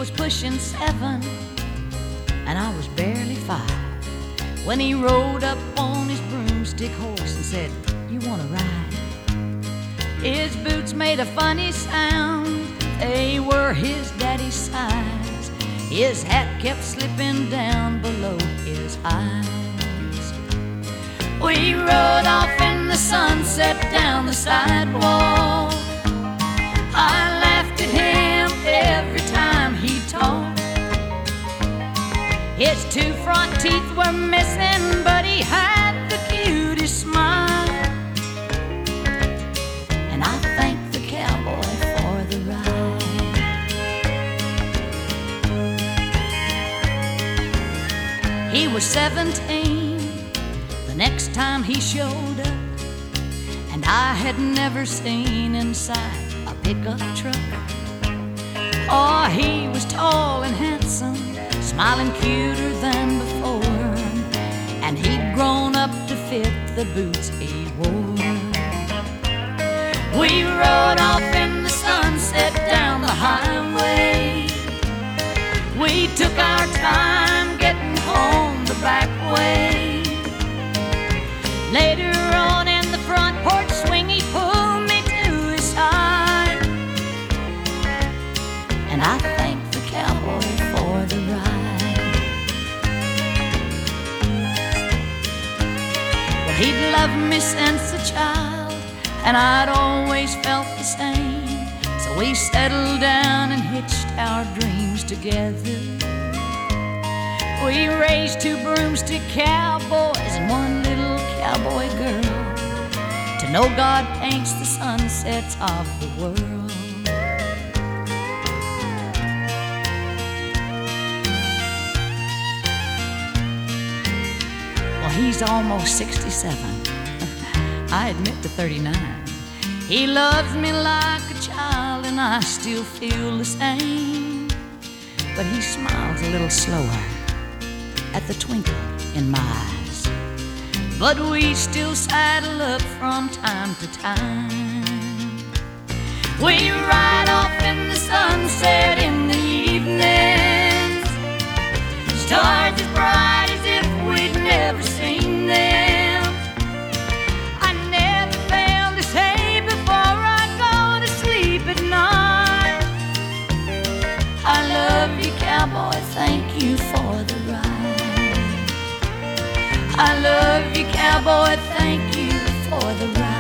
was pushing 7 and I was barely 5 when he rode up on his broomstick horse and said, "You wanna ride?" His boots made a funny sound, they were his daddy's size. His hat kept slipping down below his eyes. We rode off in the sunset down the sidewalk. I laughed at him every time he talked. His 2 front teeth were missing, but he had the cutest smile. And I thanked the cowboy for the ride. He was 17 the next time he showed up, and I had never seen inside a pickup truck. Oh, he was tall and handsome, smiling cuter than before, and he'd grown up to fit the boots he wore. We rode off in the sunset down the highway. We took our time getting home the back way. Later on in the front porch swing, he pulled me to his side, and I thanked the cowboy for the ride. Well, he'd loved me since a child, and I'd always felt the same. So we settled down and hitched our dreams together. We raised 2 broomstick cowboys and 1 little cowboy girl, to know God paints the sunsets of the world. Well, he's almost 67. I admit to 39. He loves me like a child, and I still feel the same. But he smiles a little slower at the twinkle in my eyes. But we still saddle up from time to time. We ride off in the sunset in the evenings, stars as bright as if we'd never seen them. I never fail to say before I go to sleep at night, I love you, cowboy, thank you for the ride. I love you, cowboy, thank you for the ride.